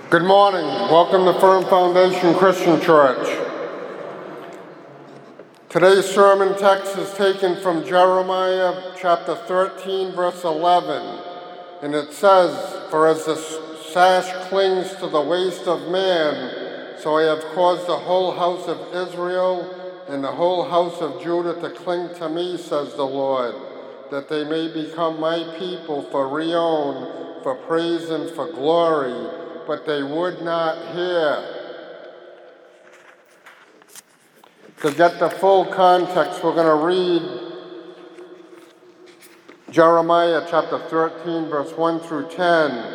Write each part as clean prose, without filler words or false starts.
Good morning. Welcome to Firm Foundation Christian Church. Today's sermon text is taken from Jeremiah chapter 13, verse 11. And it says, "For as the sash clings to the waist of man, so I have caused the whole house of Israel and the whole house of Judah to cling to me, says the Lord, that they may become my people for renown, for praise and for glory, but they would not hear." To get the full context, we're going to read Jeremiah chapter 13, verse 1 through 10.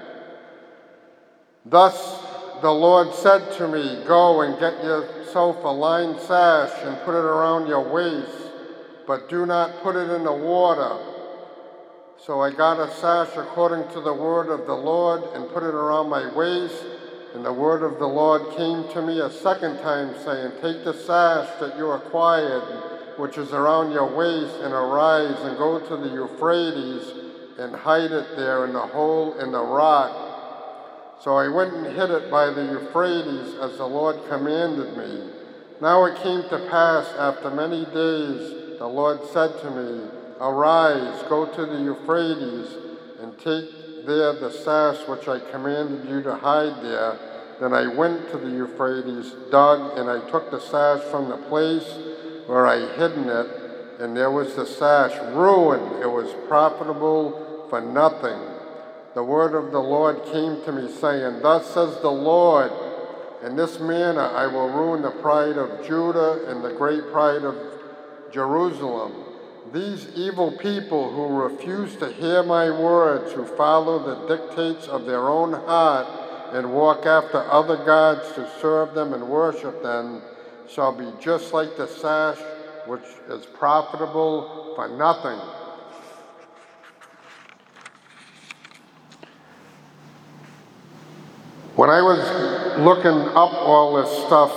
"Thus the Lord said to me, go and get yourself a lined sash and put it around your waist, but do not put it in the water. So I got a sash according to the word of the Lord and put it around my waist. And the word of the Lord came to me a second time, saying, take the sash that you acquired, which is around your waist, and arise and go to the Euphrates and hide it there in the hole in the rock. So I went and hid it by the Euphrates as the Lord commanded me. Now it came to pass after many days, the Lord said to me, arise, go to the Euphrates, and take there the sash which I commanded you to hide there. Then I went to the Euphrates, dug, and I took the sash from the place where I hidden it, and there was the sash, ruined. It was profitable for nothing. The word of the Lord came to me, saying, thus says the Lord, in this manner I will ruin the pride of Judah and the great pride of Jerusalem. These evil people who refuse to hear my words, who follow the dictates of their own heart and walk after other gods to serve them and worship them, shall be just like the sash which is profitable for nothing." When I was looking up all this stuff,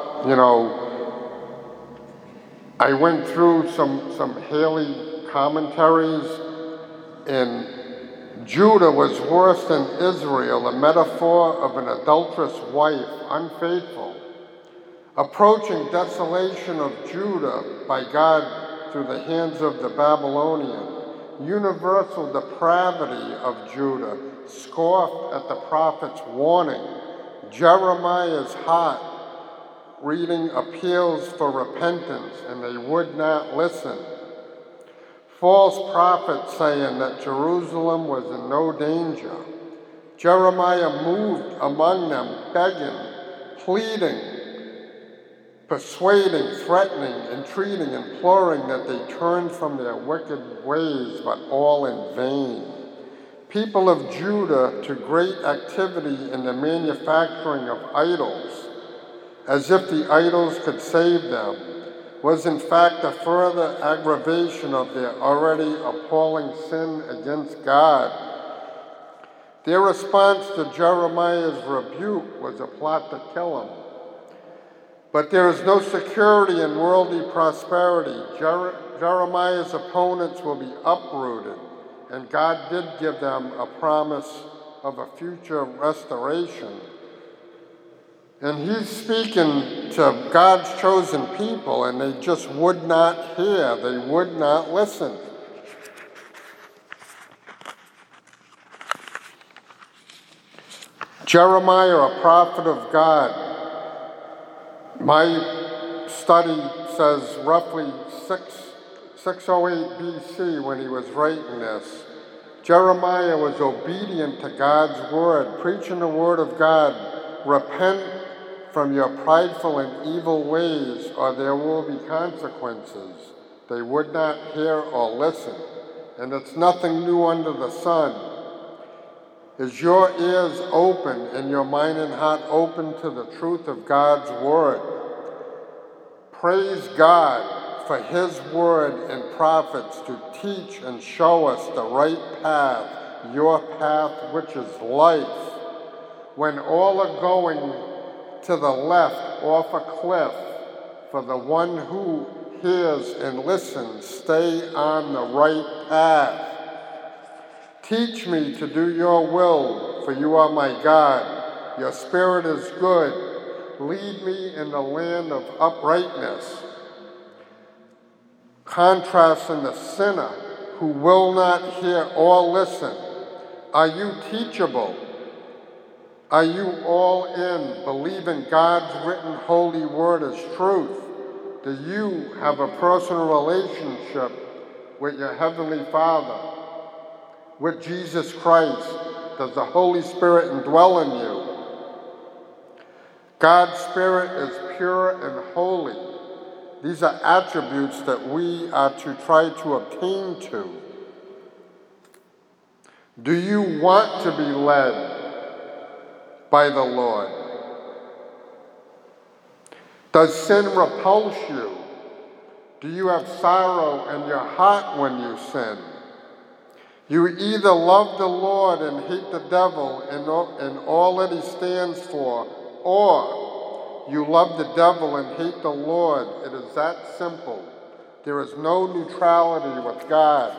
I went through some Haley commentaries, and Judah was worse than Israel, a metaphor of an adulterous wife, unfaithful. Approaching desolation of Judah by God through the hands of the Babylonian, universal depravity of Judah, scoffed at the prophet's warning. Jeremiah's heart reading appeals for repentance, and they would not listen. False prophets saying that Jerusalem was in no danger. Jeremiah moved among them, begging, pleading, persuading, threatening, entreating, imploring that they turn from their wicked ways, but all in vain. People of Judah took great activity in the manufacturing of idols, as if the idols could save them, was in fact a further aggravation of their already appalling sin against God. Their response to Jeremiah's rebuke was a plot to kill him. But there is no security in worldly prosperity. Jeremiah's opponents will be uprooted, and God did give them a promise of a future restoration. And he's speaking to God's chosen people, and they just would not hear. They would not listen. Jeremiah, a prophet of God. My study says roughly 608 BC when he was writing this. Jeremiah was obedient to God's word, preaching the word of God. Repent from your prideful and evil ways, or there will be consequences. They would not hear or listen, and it's nothing new under the sun. Is your ears open and your mind and heart open to the truth of God's word? Praise God for his word and prophets to teach and show us the right path, your path which is life. When all are going to the left off a cliff, for the one who hears and listens, stay on the right path. Teach me to do your will, for you are my God. Your spirit is good. Lead me in the land of uprightness. Contrasting the sinner who will not hear or listen. Are you teachable? Are you all in, believing God's written holy word is truth? Do you have a personal relationship with your Heavenly Father, with Jesus Christ? Does the Holy Spirit indwell in you? God's Spirit is pure and holy. These are attributes that we are to try to obtain to. Do you want to be led by the Lord? Does sin repulse you? Do you have sorrow in your heart when you sin? You either love the Lord and hate the devil and all that he stands for, or you love the devil and hate the Lord. It is that simple. There is no neutrality with God.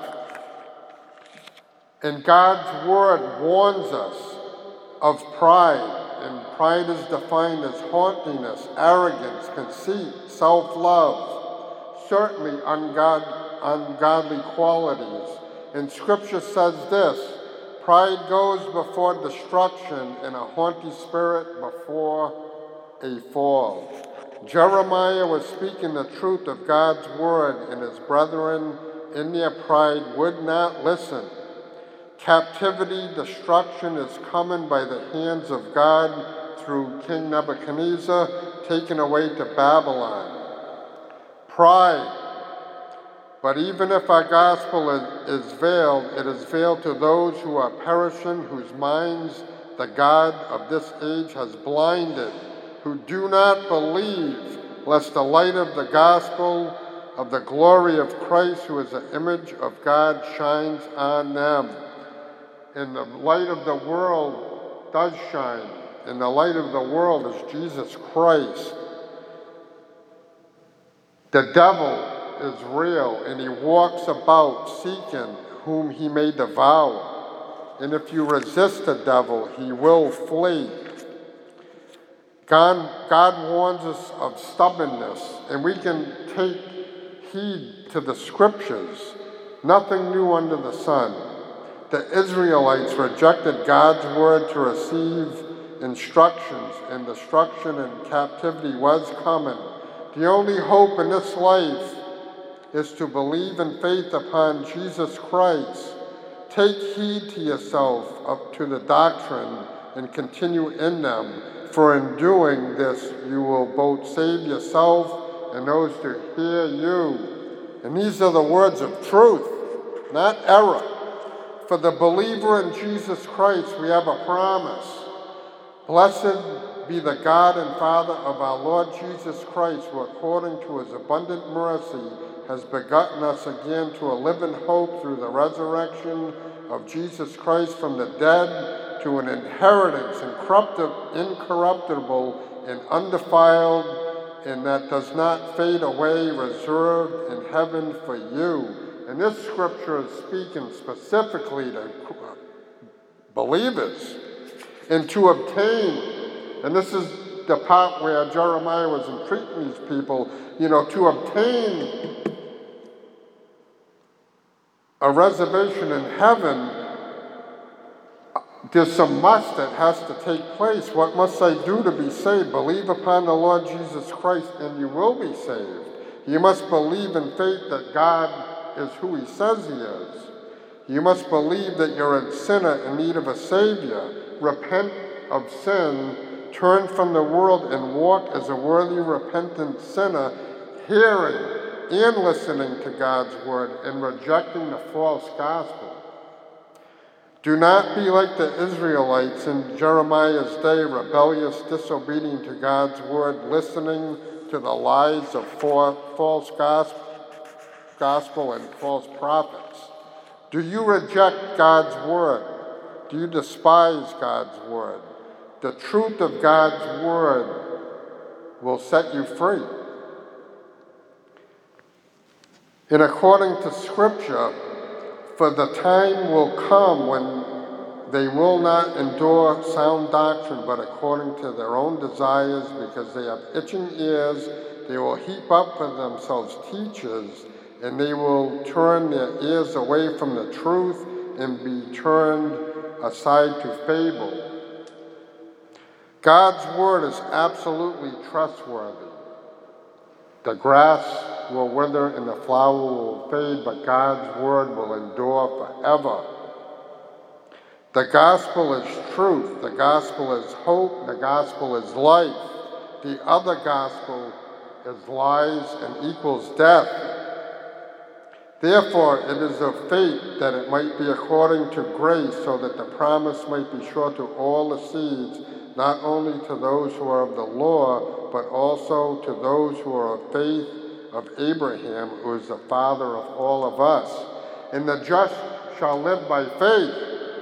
And God's word warns us of pride, and pride is defined as haughtiness, arrogance, conceit, self-love, certainly ungodly qualities. And Scripture says this: pride goes before destruction, and a haughty spirit before a fall. Jeremiah was speaking the truth of God's word, and his brethren in their pride would not listen. Captivity, destruction is coming by the hands of God through King Nebuchadnezzar, taken away to Babylon. Pride. But even if our gospel is veiled, it is veiled to those who are perishing, whose minds the God of this age has blinded, who do not believe, lest the light of the gospel of the glory of Christ, who is the image of God, shines on them. And the light of the world does shine, and the light of the world is Jesus Christ. The devil is real, and he walks about seeking whom he may devour. And if you resist the devil, he will flee. God warns us of stubbornness, and we can take heed to the Scriptures. Nothing new under the sun. The Israelites rejected God's word to receive instructions, and destruction and captivity was coming. The only hope in this life is to believe in faith upon Jesus Christ. Take heed to yourself up to the doctrine and continue in them, for in doing this you will both save yourself and those to hear you. And these are the words of truth, not error. For the believer in Jesus Christ, we have a promise. Blessed be the God and Father of our Lord Jesus Christ, who according to his abundant mercy has begotten us again to a living hope through the resurrection of Jesus Christ from the dead, to an inheritance incorruptible and undefiled, and that does not fade away, reserved in heaven for you. And this scripture is speaking specifically to believers. And to obtain, and this is the part where Jeremiah was entreating these people, to obtain a reservation in heaven, there's some must that has to take place. What must I do to be saved? Believe upon the Lord Jesus Christ and you will be saved. You must believe in faith that God is who he says he is. You must believe that you're a sinner in need of a Savior. Repent of sin, turn from the world, and walk as a worthy, repentant sinner, hearing and listening to God's word and rejecting the false gospel. Do not be like the Israelites in Jeremiah's day, rebellious, disobedient to God's word, listening to the lies of false gospel and false prophets. Do you reject God's word? Do you despise God's word? The truth of God's word will set you free. And according to Scripture, for the time will come when They will not endure sound doctrine, but according to their own desires, because they have itching ears, they will heap up for themselves teachers, and they will turn their ears away from the truth and be turned aside to fable. God's word is absolutely trustworthy. The grass will wither and the flower will fade, but God's word will endure forever. The gospel is truth. The gospel is hope. The gospel is life. The other gospel is lies and equals death. Therefore, it is of fate that it might be according to grace, so that the promise might be sure to all the seeds, not only to those who are of the law, but also to those who are of faith of Abraham, who is the father of all of us. And the just shall live by faith.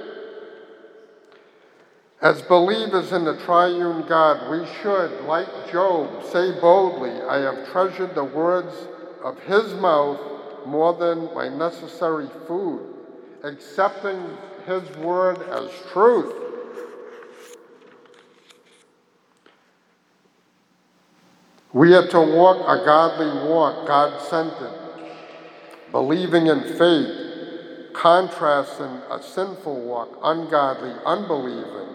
As believers in the triune God, we should, like Job, say boldly, I have treasured the words of his mouth more than my necessary food, accepting his word as truth. We are to walk a godly walk, God-centered, believing in faith, contrasting a sinful walk, ungodly, unbelieving.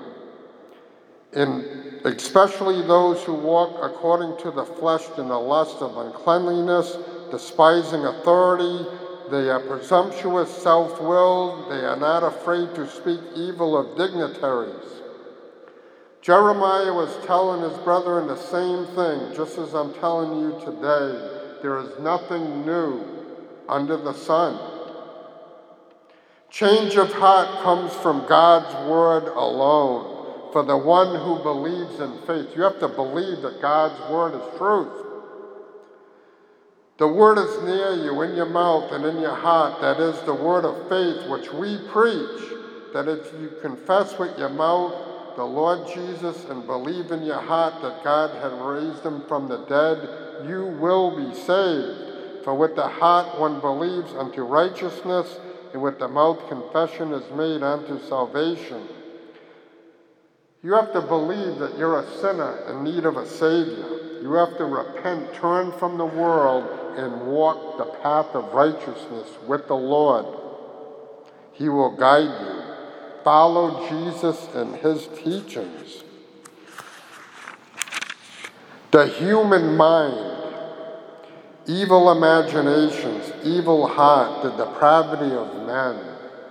And especially those who walk according to the flesh in the lust of uncleanliness, despising authority. They are presumptuous, self-willed. They are not afraid to speak evil of dignitaries. Jeremiah was telling his brethren the same thing, just as I'm telling you today. There is nothing new under the sun. Change of heart comes from God's word alone. For the one who believes in faith, you have to believe that God's word is truth. The word is near you, in your mouth and in your heart. That is the word of faith which we preach, that if you confess with your mouth the Lord Jesus and believe in your heart that God had raised him from the dead, you will be saved. For with the heart one believes unto righteousness, and with the mouth confession is made unto salvation. You have to believe that you're a sinner in need of a Savior. You have to repent, turn from the world, and walk the path of righteousness with the Lord. He will guide you. Follow Jesus and his teachings. The human mind, evil imaginations, evil heart, the depravity of men.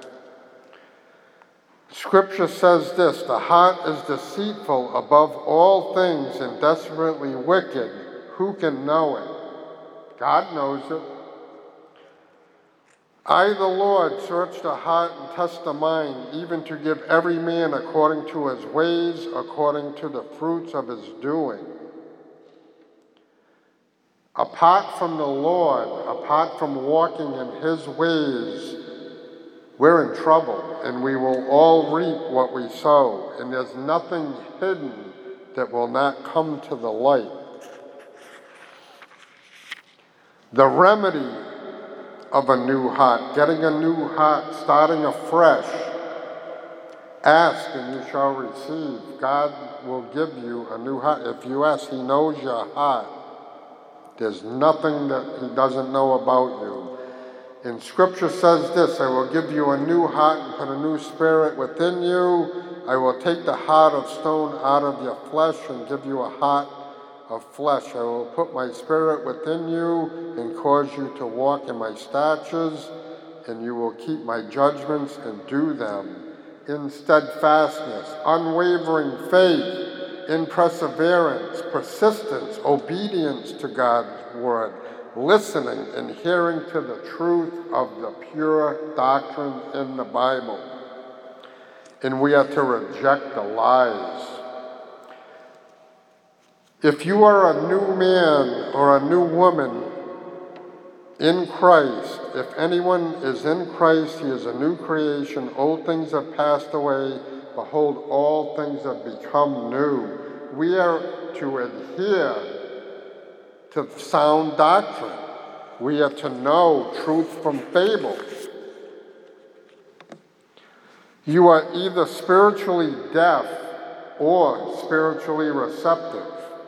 Scripture says this, the heart is deceitful above all things and desperately wicked. Who can know it? God knows it. I, the Lord, search the heart and test the mind, even to give every man according to his ways, according to the fruits of his doing. Apart from the Lord, apart from walking in his ways, we're in trouble, and we will all reap what we sow, and there's nothing hidden that will not come to the light. The remedy of a new heart, getting a new heart, starting afresh. Ask and you shall receive. God will give you a new heart. If you ask, he knows your heart. There's nothing that he doesn't know about you. And Scripture says this, I will give you a new heart and put a new spirit within you. I will take the heart of stone out of your flesh and give you a heart of flesh. I will put my spirit within you and cause you to walk in my statutes, and you will keep my judgments and do them. In steadfastness, unwavering faith, in perseverance, persistence, obedience to God's word, listening and hearing to the truth of the pure doctrine in the Bible. And we are to reject the lies. If you are a new man or a new woman in Christ, if anyone is in Christ, he is a new creation. Old things have passed away. Behold, all things have become new. We are to adhere to sound doctrine. We are to know truth from fable. You are either spiritually deaf or spiritually receptive.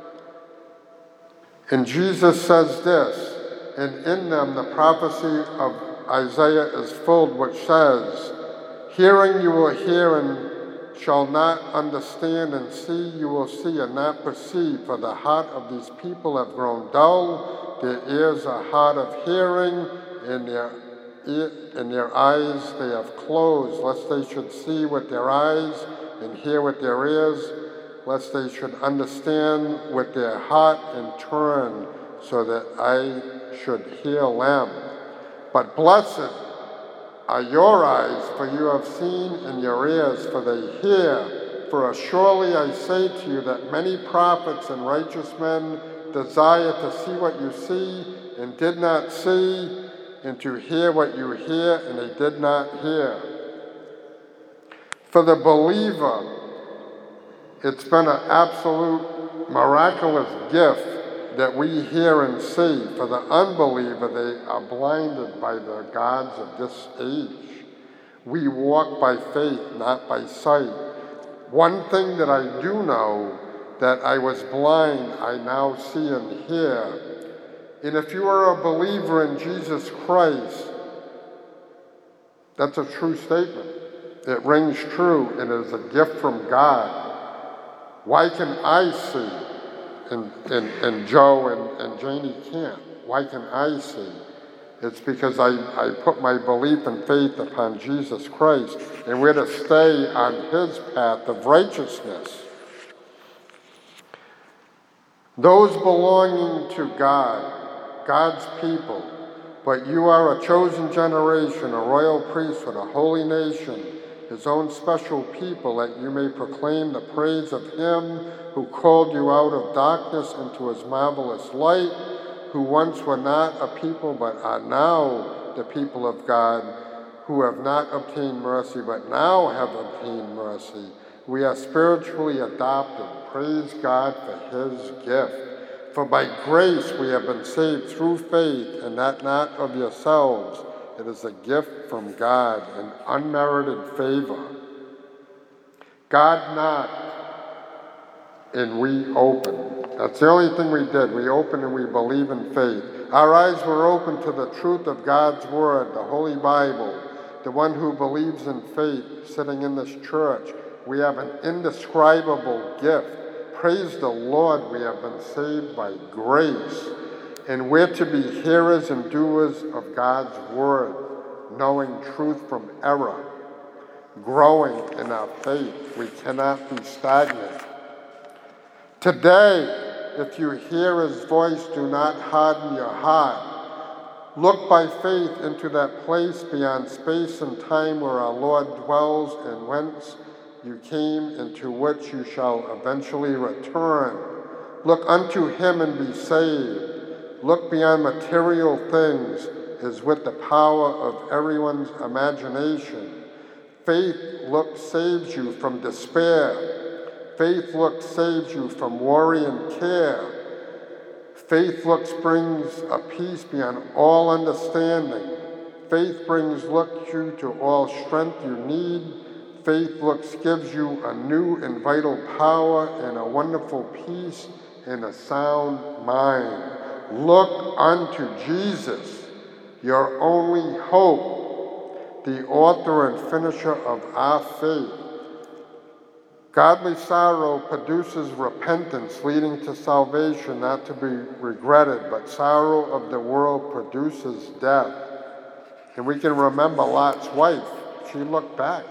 And Jesus says this, and in them the prophecy of Isaiah is filled, which says, hearing you will hear and shall not understand, and see you will see and not perceive, for the heart of these people have grown dull, their ears are hard of hearing, and their eyes they have closed, lest they should see with their eyes and hear with their ears, lest they should understand with their heart and turn, so that I should heal them. But blessed are your eyes, for you have seen, and your ears, for they hear. For surely I say to you that many prophets and righteous men desire to see what you see, and did not see, and to hear what you hear, and they did not hear. For the believer, it's been an absolute miraculous gift that we hear and see. For the unbeliever, they are blinded by the gods of this age. We walk by faith, not by sight. One thing that I do know, that I was blind, I now see and hear. And if you are a believer in Jesus Christ, that's a true statement. It rings true, and it is a gift from God. Why can I see and Joe and Janie can't? Why can I see? It's because I put my belief and faith upon Jesus Christ, and we're to stay on his path of righteousness. Those belonging to God, God's people, but you are a chosen generation, a royal priesthood, a holy nation, his own special people, that you may proclaim the praise of him who called you out of darkness into his marvelous light, who once were not a people but are now the people of God, who have not obtained mercy but now have obtained mercy. We are spiritually adopted. Praise God for his gift. For by grace we have been saved through faith, and that not of yourselves. It is a gift from God, an unmerited favor. God knocked, and we opened. That's the only thing we did. We opened and we believe in faith. Our eyes were open to the truth of God's word, the Holy Bible, the one who believes in faith sitting in this church. We have an indescribable gift. Praise the Lord, we have been saved by grace. And we're to be hearers and doers of God's word, knowing truth from error, growing in our faith. We cannot be stagnant. Today, if you hear his voice, do not harden your heart. Look by faith into that place beyond space and time where our Lord dwells, and whence you came, into which you shall eventually return. Look unto him and be saved. Look beyond material things, as with the power of everyone's imagination. Faith saves you from despair. Faith saves you from worry and care. Faith brings a peace beyond all understanding. Faith brings you to all strength you need. Faith gives you a new and vital power and a wonderful peace and a sound mind. Look unto Jesus, your only hope, the author and finisher of our faith. Godly sorrow produces repentance, leading to salvation, not to be regretted, but sorrow of the world produces death. And we can remember Lot's wife. She looked back.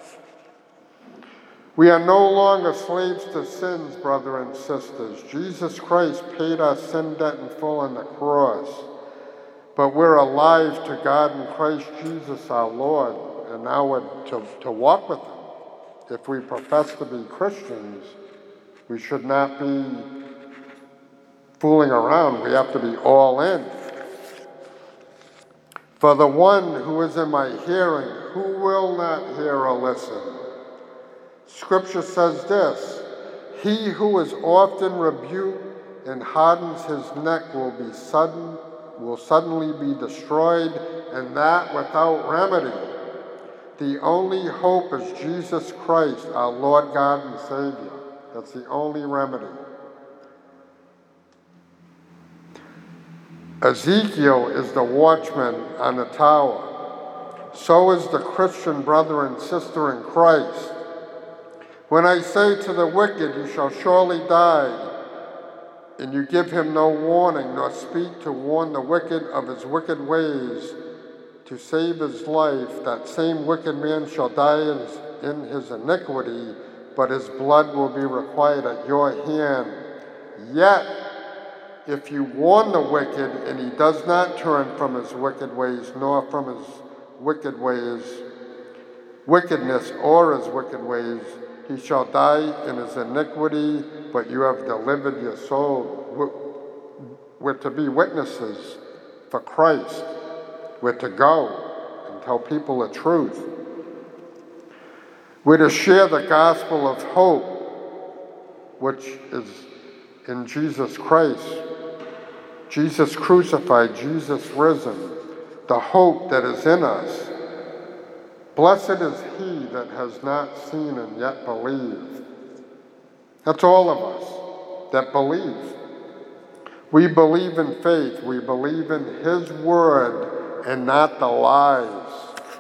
We are no longer slaves to sins, brothers and sisters. Jesus Christ paid our sin debt in full on the cross. But we're alive to God in Christ Jesus our Lord, and now we're to walk with him. If we profess to be Christians, we should not be fooling around. We have to be all in. For the one who is in my hearing, who will not hear or listen? Scripture says this, he who is often rebuked and hardens his neck will suddenly be destroyed, and that without remedy. The only hope is Jesus Christ, our Lord God and Savior. That's the only remedy. Ezekiel is the watchman on the tower. So is the Christian brother and sister in Christ. When I say to the wicked, you shall surely die, and you give him no warning, nor speak to warn the wicked of his wicked ways, to save his life, that same wicked man shall die in his iniquity, but his blood will be required at your hand. Yet, if you warn the wicked, and he does not turn from his wicked ways, nor from his wickedness or his wicked ways, he shall die in his iniquity, but you have delivered your soul. We're to be witnesses for Christ. We're to go and tell people the truth. We're to share the gospel of hope, which is in Jesus Christ. Jesus crucified, Jesus risen, the hope that is in us. Blessed is he that has not seen and yet believes. That's all of us that believe. We believe in faith. We believe in his word and not the lies.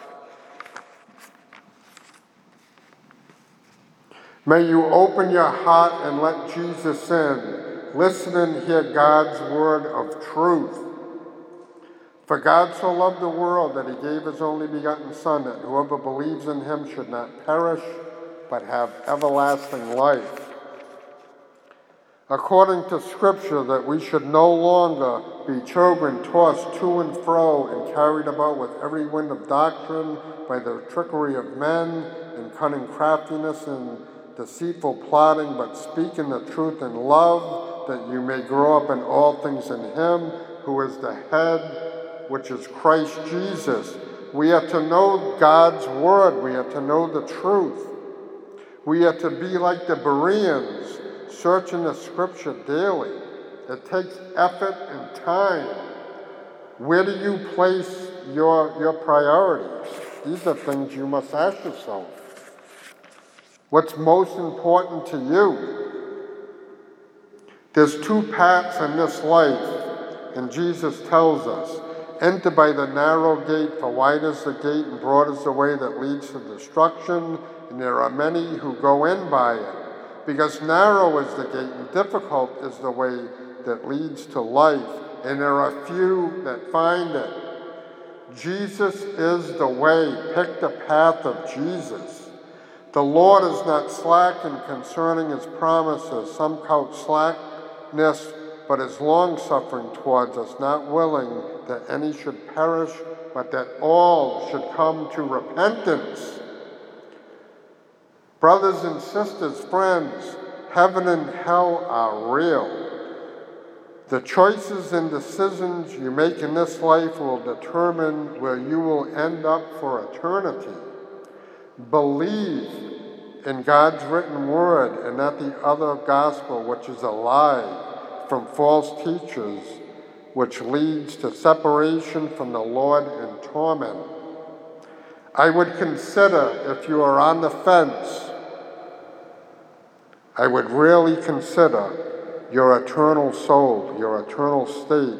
May you open your heart and let Jesus in. Listen and hear God's word of truth. For God so loved the world that he gave his only begotten Son, that whoever believes in him should not perish, but have everlasting life. According to Scripture, that we should no longer be children tossed to and fro and carried about with every wind of doctrine by the trickery of men and cunning craftiness and deceitful plotting, but speak in the truth in love, that you may grow up in all things in him who is the head, which is Christ Jesus. We are to know God's word. We are to know the truth. We are to be like the Bereans, searching the Scripture daily. It takes effort and time. Where do you place your priorities? These are things you must ask yourself. What's most important to you? There's two paths in this life, and Jesus tells us, enter by the narrow gate, for wide is the gate and broad is the way that leads to destruction, and there are many who go in by it. Because narrow is the gate and difficult is the way that leads to life, and there are few that find it. Jesus is the way. Pick the path of Jesus. The Lord is not slack in concerning his promises. Some count slackness, but is long-suffering towards us, not willing that any should perish, but that all should come to repentance. Brothers and sisters, friends, heaven and hell are real. The choices and decisions you make in this life will determine where you will end up for eternity. Believe in God's written word and not the other gospel, which is a lie from false teachers, which leads to separation from the Lord and torment. I would consider, if you are on the fence, I would really consider your eternal soul, your eternal state.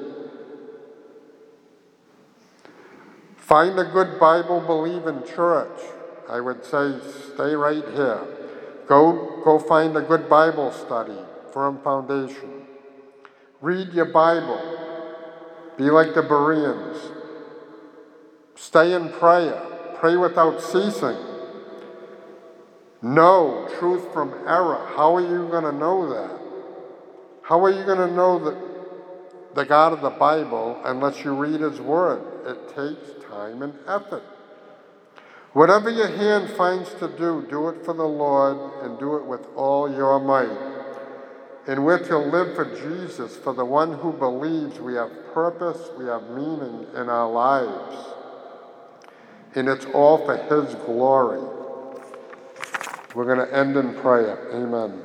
Find a good Bible-believing church. I would say stay right here. Go find a good Bible study, firm foundation. Read your Bible. Be like the Bereans. Stay in prayer. Pray without ceasing. Know truth from error. How are you going to know that? How are you going to know the God of the Bible unless you read his word? It takes time and effort. Whatever your hand finds to do, do it for the Lord and do it with all your might. And we're to live for Jesus. For the one who believes, we have purpose, we have meaning in our lives. And it's all for his glory. We're going to end in prayer. Amen.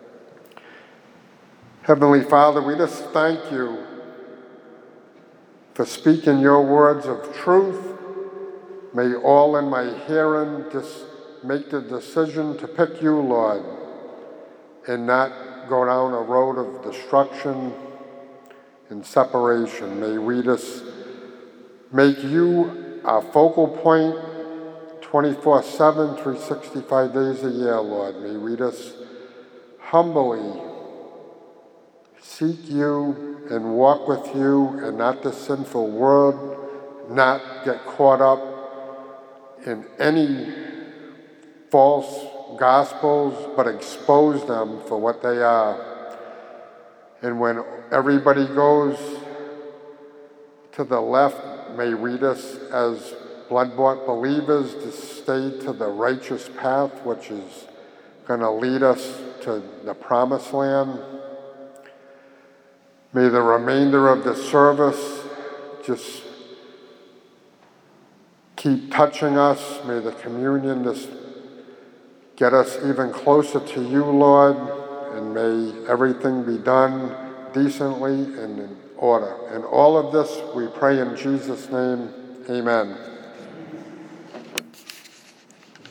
Heavenly Father, we just thank you for speaking your words of truth May all in my hearing just make the decision to pick you, Lord, and not go down a road of destruction and separation. May we just make you our focal point 24/7, 365 days a year, Lord. May we just humbly seek you and walk with you and not the sinful world, not get caught up in any false gospels, but expose them for what they are. And when everybody goes to the left, may we just, as blood-bought believers, just stay to the righteous path, which is going to lead us to the promised land. May the remainder of the service just keep touching us. May the communion just get us even closer to you, Lord, and may everything be done decently and in order. And all of this we pray in Jesus' name, amen.